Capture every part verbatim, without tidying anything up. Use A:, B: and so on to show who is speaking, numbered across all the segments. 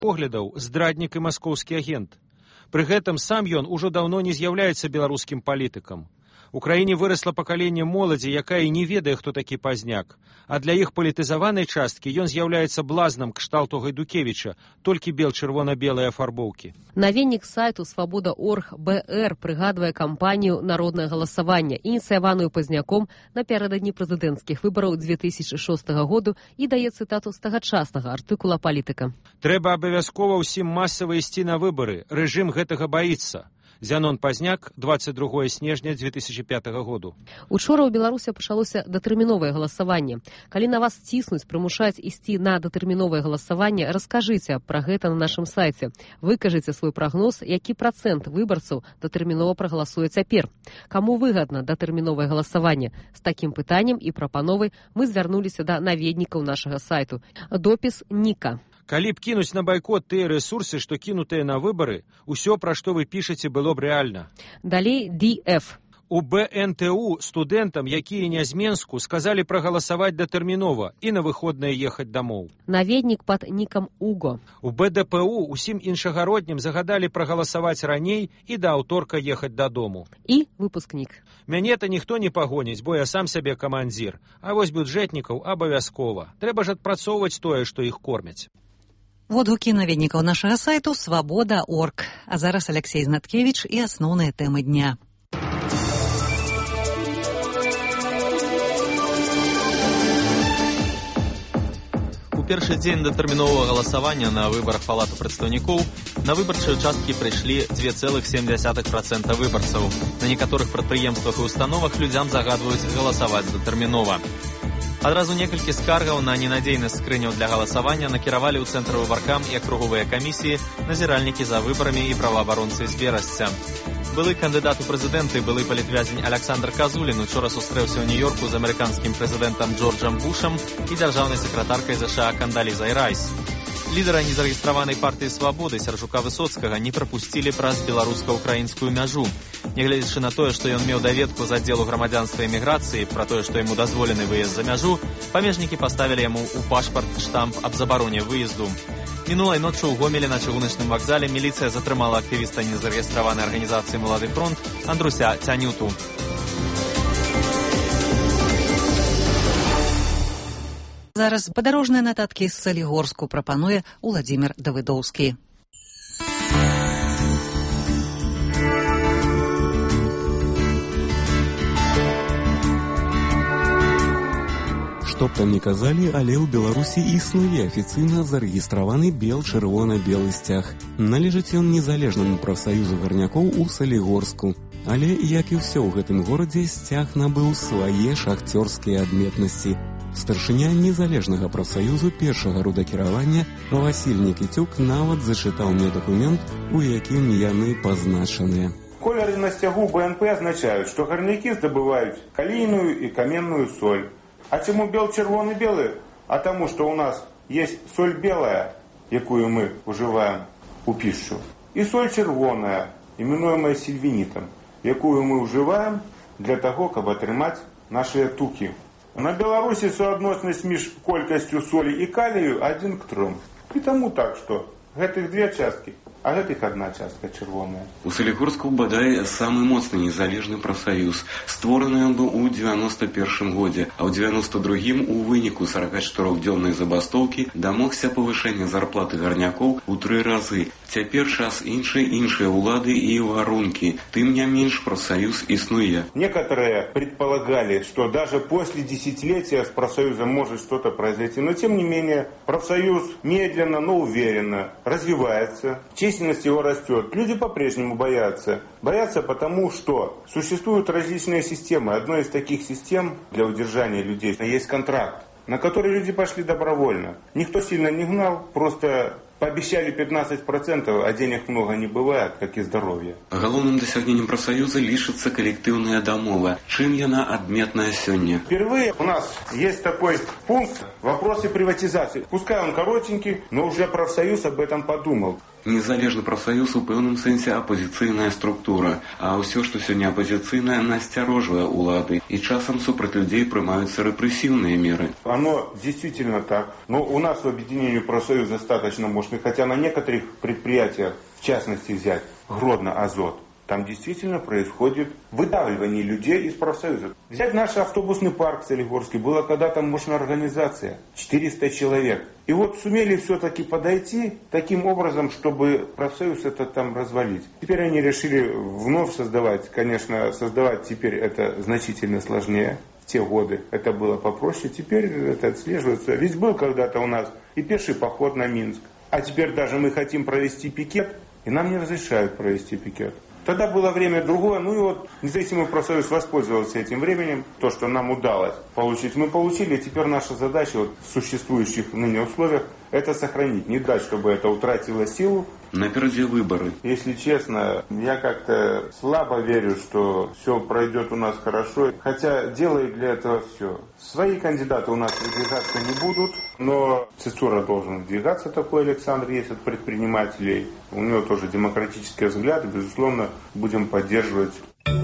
A: поглядаў здраднік і маскоўскі агент. Пры гэтым сам ён ужо даўно не з'яўляецца беларускім палітыкам. У краіне вырасла пакаленне моладзі, якая не ведае, хто такі Пазняк, а для іх палітызаванай часткі ён з'яўляецца блазнам кшталту Гайдукевіча, толькі бел-чырвона-белыя афарбоўкі.
B: Наведнік сайту свабода точка орг бэ эр прыгадвае кампанію «Народнае галасаванне», ініцыяваную Пазняком напярэдадні прэзідэнцкіх выбараў дзве тысячы шостага году і дае цытату з тагачаснага артыкула палітыка.
A: Трэба абавязкова ўсім масава ісці на выбары. Рэжым гэтага баіцца. Зянон Пазняк, двадцать другое снежня дзве тысячы пятага году.
B: Учора ў Беларусі пачалося датэрміновае галасаванне. Калі на вас ціснуць, прымушаюць ісці на датэрміновае галасаванне, раскажыце пра гэта на нашым сайце. Выкажыце свой прагноз, які працэнт выбарцаў датэрмінова прагаласуе цяпер. Каму выгадна датэрміновае галасаванне? З такім пытаннем і прапановай мы звярнуліся да наведнікаў нашага сайту. Допіс Ніка.
A: Калі б кінуць на байкот тыя рэсурсы, што кінутыя на выбары, усё, пра што вы пішаце, было б рэальна.
B: Далей ді эф.
A: У бэ эн тэ у студэнтам, якія не з Менску, сказалі прагаласаваць датэрмінова і на выходныя ехаць дамоў.
B: Наведнік пад нікам Уго.
A: У бэ дэ пэ у усім іншагароднім загадалі прагаласаваць раней і да аўторка ехаць дадому.
B: І выпускнік.
A: Мяне-то ніхто не пагоніць, бо я сам сабе камандзір. А вось бюджэтнікаў абавязкова. Трэба ж адпрацоўваць тое, што іх кормяць.
C: Водгукі наведнікаў нашага сайту свабода точка орг. А зараз Алексей Знаткевіч і асноўныя тэмы дня.
D: У першы дзень датэрміновага галасавання на выбарах палаты прадстаўнікоў на выбарчыя участкі прыйшлі дзве цэлых сем дзясятых працэнта выбарцаў. На некаторых прадпрыемствах і установах людзям загадваюць галасаваць датэрмінова. Адразу некалькі скаргаў на ненадзейнасць скрыняў для галасавання накіравалі ў цэнтр выбаркам і акруговыя камісіі, назіральнікі за выбарамі і праваабаронцы з Берасця. Былы кандыдат у прэзідэнты, былы палітвязень Александр Казулін учора сустрэўся ў Нью-Йорку з амерыканскім прэзідэнтам Джорджам Бушам і дзяржаўнай сакратаркай ЗША Кандалізай Райс. Лідара незарэгістраванай партыі «Свабоды» Сяржука Высоцкага не прапусцілі праз беларуска-украінскую мяжу. Нягледзячы на тое, што ён меў даведку з аддзелу грамадзянства і міграцыі пра тое, што яму дазволены выезд за мяжу, памежнікі паставілі яму ў пашпарт штамп аб забароне выезду. Мінулай ноччу ў Гомелі на чыгуначным вакзале міліцыя затрымала актывіста незарэгістраванай арганізацыі «Малады фронт» Андруся Цянюту.
C: Зараз падарожныя нататкі з Салігорску прапануе Уладзімір Давыдоўскі.
E: Што б там ні казалі, але ў Беларусі існуе афіцыйна зарэгістраваны бел-чырвона-белы сцяг. Належыць ён незалежнаму прафсаюзу гарнякоў у Салігорску. Але, як і ўсё ў гэтым горадзе, сцяг набыў свае шахцёрскія адметнасці. Старшыня незалежнага прафсаюзу першага рудакіравання Васіль Нікіцюк нават зачытаў мне дакумент, у якім яны пазначаныя.
F: Колеры на сцягу бэ эн пэ азначаюць, што гарнякі здабываюць калійную і каменную соль. А чаму бел-чырвоны-белы? А таму, што ў нас есть соль белая, якую мы ужываем у пішчу, і соль чырвоная, іменуемая сільвінітам, якую мы ўжываем для таго, каб атрымаць нашыя тукі. На Беларусі суадноснасць між колькасцю солі і калію адзін к тром. І таму так, што гэтых две часткі, а гэтых адна частка чырвоная.
G: У Салігорску, бадай, самы моцны незалежны прафсаюз. Створаны ён быў у дзевяноста першым годзе, а ў дзевяноста другім у выніку сорокачатырохдзённай забастоўкі дамогся павышэння зарплаты гарнякоў у тры разы. Цяпер час іншай, іншыя ўлады і варункі. Тым не менш прафсаюз існуе.
F: Некоторые предполагали, что даже после десятилетия с профсоюзом может что-то произойти, но тем не менее профсоюз медленно, но уверенно развивается. Численность его растет. Люди по-прежнему боятся. Боятся потому, что существуют различные системы. Одной из таких систем для удержания людей есть контракт, на который люди пошли добровольно. Никто сильно не гнал, просто пообещали пятнадцать процентов, а денег много не бывает, как и здоровья.
G: Галоўным дасягненнем прафсаюза лічыцца калектыўная дамова. Чым яна адметная сёння?
F: Впервые у нас есть такой пункт «Вопросы приватизации». Пускай он коротенький, но уже профсоюз об этом подумал.
G: Незалежны прафсаюз у пэўным сэнсе апазіцыйная структура, а ўсё, што сёння апазіцыйнае, насцярожвае улады, і часам супраць людзей прымаюцца рэпрэсіўныя меры.
F: Оно действительно так. Но у нас в объединении профсоюз достаточно мощный, хотя на некоторых предприятиях, в частности взять Гродно-Азот, там действительно происходит выдавливание людей из профсоюза. Взять наш автобусный парк Солигорский, была когда-то мощная организация, четыреста человек. И вот сумели все-таки подойти таким образом, чтобы профсоюз это там развалить. Теперь они решили вновь создавать, конечно, создавать теперь это значительно сложнее. В те годы это было попроще, теперь это отслеживается. Ведь был когда-то у нас и пеший поход на Минск, а теперь даже мы хотим провести пикет, и нам не разрешают провести пикет. Тогда было время другое, ну и вот независимый профсоюз воспользовался этим временем, то, что нам удалось получить, мы получили, и теперь наша задача вот, в существующих ныне условиях это сохранить, не дать, чтобы это утратило силу.
G: Напереди выборы.
F: Если честно, я как-то слабо верю, что все пройдет у нас хорошо, хотя делаю для этого все. Свои кандидаты у нас выдвигаться не будут, но Цицура должен выдвигаться, такой Александр есть от предпринимателей. У него тоже демократический взгляд, и, безусловно, будем поддерживать.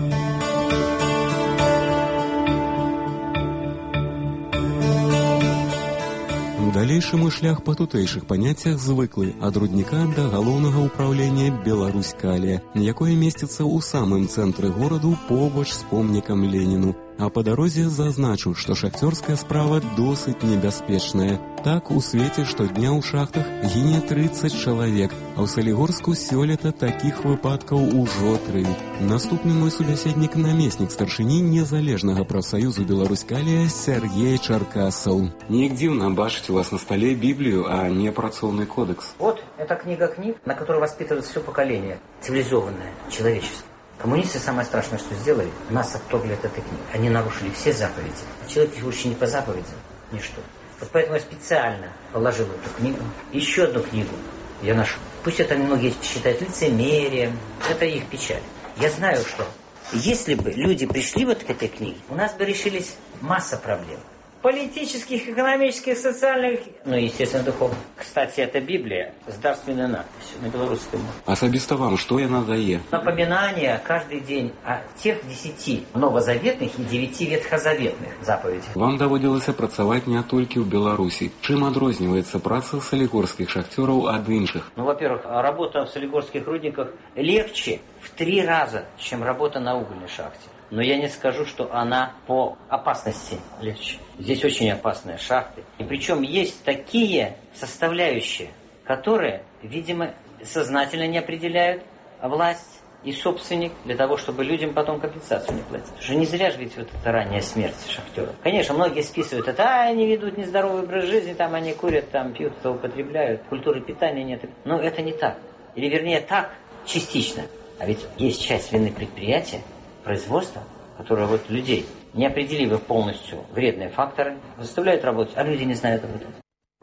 E: Далейшы мой шлях па тутэйшых паняццях звыклы ад рудніка да галоўнага ўпраўлення Беларуськалія, якое месціцца ў самым цэнтры гораду побач з помнікам Леніну. А па дарозе зазначу, што шахцёрская справа досыць небяспечная. Так, у свеце штодня ў шахтах гіне трыццаць чалавек, а ў Салігорску сёлета такіх выпадкаў ужо тры. Наступны мой субяседнік, намеснік старшыні незалежнага прафсаюзу Беларуськалія Сергей Чаркасаў.
G: Неяк дзіўна бачыць у вас на столе Библию, а не працоўный кодекс.
H: Вот, это книга книг, на которой воспитывается все поколение, цивилизованное человечество. Коммунисты самое страшное, что сделали, нас отторгли от этой книги. Они нарушили все заповеди. А человек, живущий не по заповедям, ничто. Вот поэтому я специально положил эту книгу. Еще одну книгу я нашел. Пусть это многие считают лицемерием, это их печаль. Я знаю, что если бы люди пришли вот к этой книге, у нас бы решились масса проблем. Политических, экономических, социальных, ну и, естественно, духовных. Кстати, это Библия с дарственной надписью на белорусском.
G: Асабіста вам, что яна дае?
H: Напоминание каждый день о тех десяти новозаветных и девяти ветхозаветных заповедях.
G: Вам даводзілася працаваць не толькі ў Беларусі. Чым адрозніваецца праца салігорскіх шахтёраў ад іншых?
H: Ну, во-первых, работа в солигорских рудниках легче в три раза, чем работа на угольной шахте. Но я не скажу, что она по опасности легче. Здесь очень опасные шахты. И причем есть такие составляющие, которые, видимо, сознательно не определяют власть и собственник для того, чтобы людям потом компенсацию не платить. Потому что не зря же ведь вот эта ранняя смерть шахтеров. Конечно, многие списывают это, а они ведут нездоровый образ жизни, там они курят, там пьют, употребляют, культуры питания нет. Но это не так. Или вернее так, частично. А ведь есть часть вины предприятия, производства, которое вот людей, не определив полностью вредные факторы, заставляют работать, а люди не знают об этом.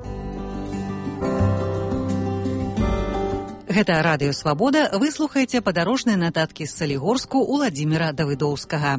C: Гэта радыё «Свабода», вы слухаеце падарожныя нататкі з Салігорску Уладзіміра Давыдоўскага.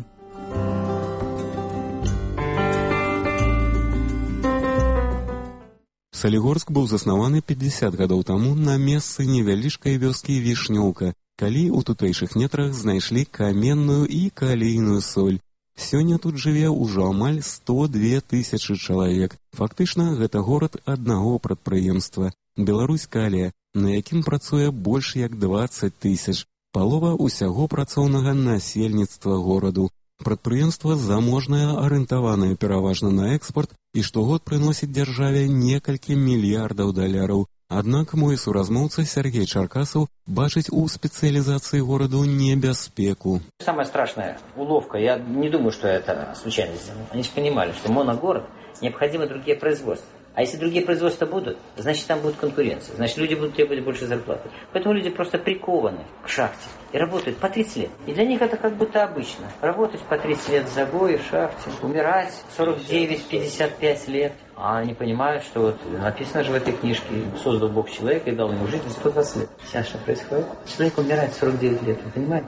E: Салігорск быў заснаваны пятьдесят гадоў таму на месцы невялічкай вёскі Вішнёўка, калі ў тутэйшых нетрах знайшлі каменную і калійную соль. Сёння тут жыве ўжо амаль сто две тысячы чалавек. Фактычна, гэта горад аднаго прадпрыемства – Беларуськалія, на якім працуе больш як дваццаць тысяч. Палова ўсяго працоўнага насельніцтва гораду. Прадпрыемства заможнае, арыентаванае пераважна на экспорт і штогод прыносіць дзяржаве некалькі мільярдаў даляраў. Аднак мой суразмоўца Сергей Чаркасаў бачыць у спецыялізацыі гораду небяспеку.
H: Самая страшная уловка, я не думаю, что это случайность. Они же понимали, что моногород необходимы другие производства. А если другие производства будут, значит там будет конкуренция. Значит люди будут требовать больше зарплаты. Поэтому люди просто прикованы к шахте и работают по тридцать лет. И для них это как будто обычно. Работать по тридцать лет в загое, в шахте, умирать сорок девять — пятьдесят пять лет. А они понимают, что вот написано же в этой книжке, создал Бог человека и дал ему жить сто двадцать лет. Сейчас что происходит? Человек умирает в сорок девять лет, вы понимаете?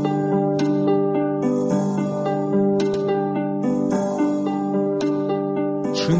E: Чым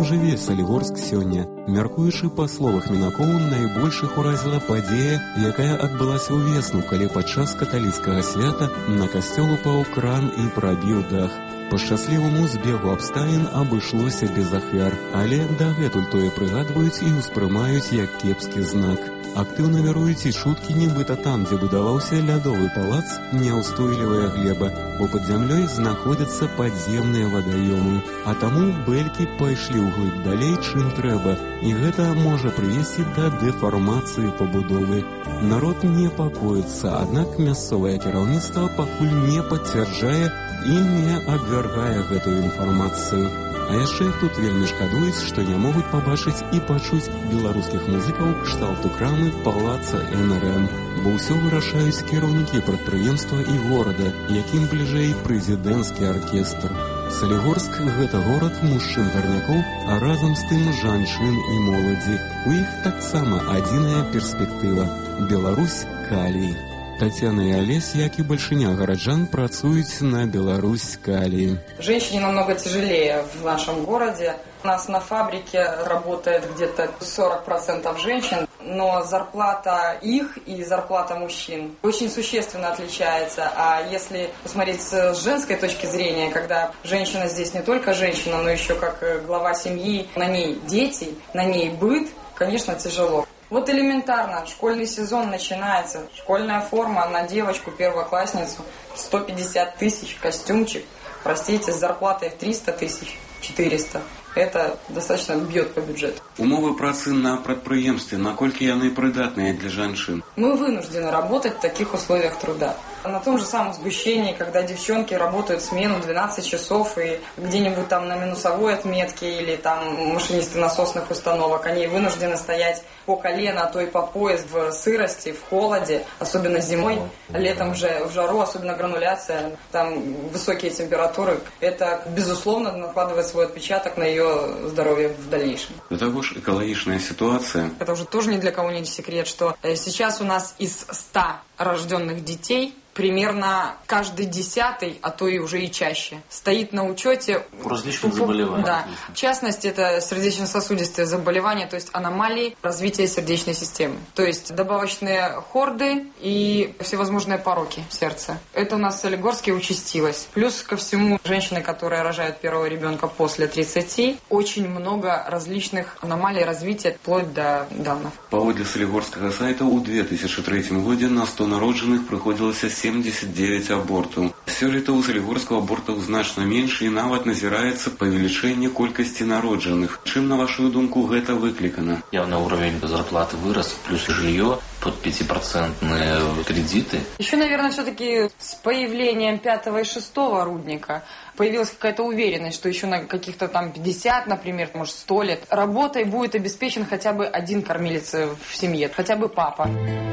E: жыве Салігорск сёння? Мяркуючы па словах Мінакоў, найбольшых уразіла падзея, якая адбылася ўвесну, калі падчас каталіцкага свята на касцёл упаў кран і прабіў дах. Па шчасліваму збегу абставін абышлося без ахвяр, але дагэтуль тое прыгадваюць і ўспрымаюць як кепскі знак. Актыўна вяруюць і чуткі, нібыта там, дзе будаваўся лядовы палац, няўстойлівая глеба, бо пад зямлёй знаходзяцца падземныя вадаёмы. А таму бэлькі пайшлі ўглыб далей, чым трэба, і гэта можа прывесці да дэфармацыі пабудовы. Народ непакоіцца, аднак мясцовае кіраўніцтва пакуль не пацвярджае і не абвяргае гэтую інфармацыю. А яшчэ тут вельмі шкадуюць, што не могуць пабачыць і пачуць беларускіх музыкаў кшталту крамы палаца эн эр эм, бо ўсё вырашаюць кіраўнікі прадпрыемства і горада, якім бліжэй прэзідэнцкі аркестр. Салігорск – гэта горад мужчын-гарнякоў, а разам з тым жанчын і моладзі. У іх таксама адзіная перспектыва – Беларусь калій. Татьяна и Олесь, як и большиня горожан, працуют на Беларусь калий.
I: Женщине намного тяжелее в нашем городе. У нас на фабрике работает где-то сорок процентов женщин, но зарплата их и зарплата мужчин очень существенно отличается. А если посмотреть с женской точки зрения, когда женщина здесь не только женщина, но еще как глава семьи, на ней дети, на ней быт, конечно, тяжело. Вот элементарно, школьный сезон начинается, школьная форма на девочку, первоклассницу, сто пятьдесят тысяч, костюмчик, простите, с зарплатой в триста тысяч, четыреста. Это достаточно бьет по бюджету.
G: Умовы працы на прадпрыемстве, наколькі яны прыдатныя для жанчын?
I: Мы вынуждены работать в таких условиях труда. На том же самом сгущении, когда девчонки работают смену двенадцать часов и где-нибудь там на минусовой отметке или там машинисты насосных установок, они вынуждены стоять по колено, а то и по пояс в сырости, в холоде, особенно зимой, летом уже в жару, особенно грануляция, там высокие температуры. Это, безусловно, накладывает свой отпечаток на ее здоровье в дальнейшем.
G: До того же экологичная ситуация.
I: Это уже тоже ни для кого не секрет, что сейчас у нас из ста рожденных детей примерно каждый десятый, а то и уже и чаще, стоит на учете
J: различных заболеваний.
I: Да. В частности, это сердечно-сосудистые заболевания, то есть аномалии развития сердечной системы. То есть добавочные хорды и всевозможные пороки сердца. Это у нас в Солигорске участилось. Плюс ко всему, женщины, которые рожают первого ребенка после тридцати, очень много различных аномалий развития, вплоть до данных.
G: Паводле Солигорскага сайта ў две тысячы трэцім годзе на сто народжаных прыходзілася семьдесят девять абортаў. Сёлета ў Салігорску абортаў значна менш і нават назіраецца павелічэнне колькасці народжаных. Чым, на вашу думку, гэта выклікана?
J: Явно уровень зарплаты вырос, плюс жилье, под пятипроцентные кредиты.
I: Еще, наверное, все-таки с появлением пятого и шестого рудника появилась какая-то уверенность, что еще на каких-то там пятьдесят, например, может сто лет работой будет обеспечен хотя бы один кормилец в семье, хотя бы папа.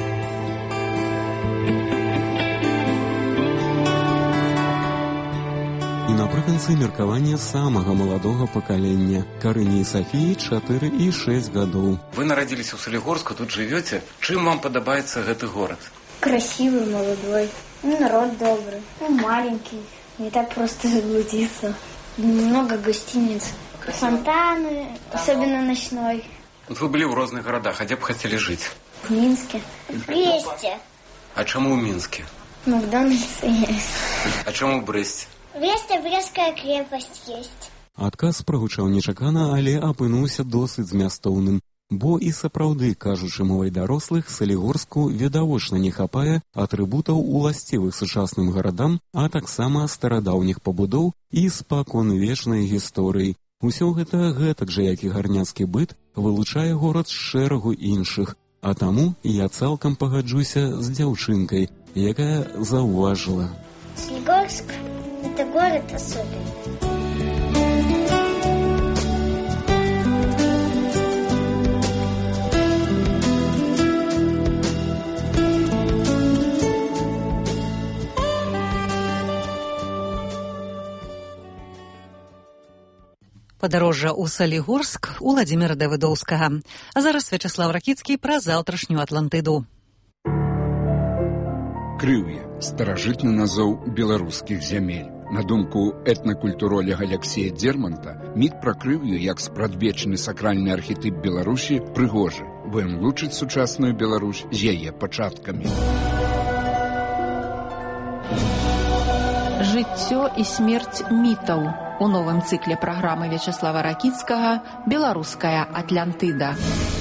E: І напрыканцы меркавання самага маладога пакалення. Карыне і Сафіі чатыры і шэсць гадоў.
G: Вы нарадзіліся ў Солигорску, тут живете. Чым вам падабаецца гэты город?
K: Красивый, молодой, ну, народ добрый, ну, маленький, не так просто заблудиться. Много гостиниц, фонтаны, особенно ночной.
G: Вот вы были в разных городах, а где бы хотели жить?
K: В Минске. В Бресте.
G: А чему в Минске?
K: Макдональдс есть.
G: А чему в Бресте?
K: В Бресте Брестская крепость есть.
E: Адказ прагучаў нечакана, але апынуўся досыць змястоўным. Бо і сапраўды, кажучы мовай дарослых, Салігорску відавочна не хапае атрыбутаў уласцівых сучасным гарадам, а таксама старадаўніх пабудоў і спакон вечнай гісторыі. Усё гэта гэтак жа, як і гарняцкі быт, вылучае горад з шэрагу іншых. А таму я цалкам пагаджуся з дзяўчынкай, якая заўважыла.
K: Солигорск – это город особенный.
C: Падарожжа ў Салігорск у Владзіміра Давыдоўскага. А зараз Вячеслав Ракіцкі пра заўтрашнюю Атлантыду.
L: Крылья – старажытны назоў беларускіх зямель. На думку этнакультуролога Алексея Дзерманта, міт пра крыўю як спрадвечны сакральны архетып Беларусі прыгожы, бо ён лучыць сучасную Беларусь з яе пачаткамі.
M: Жыццё і смерць мітаў у новым цыкле праграмы Вячеслава Ракіцкага «Беларуская Атлантыда».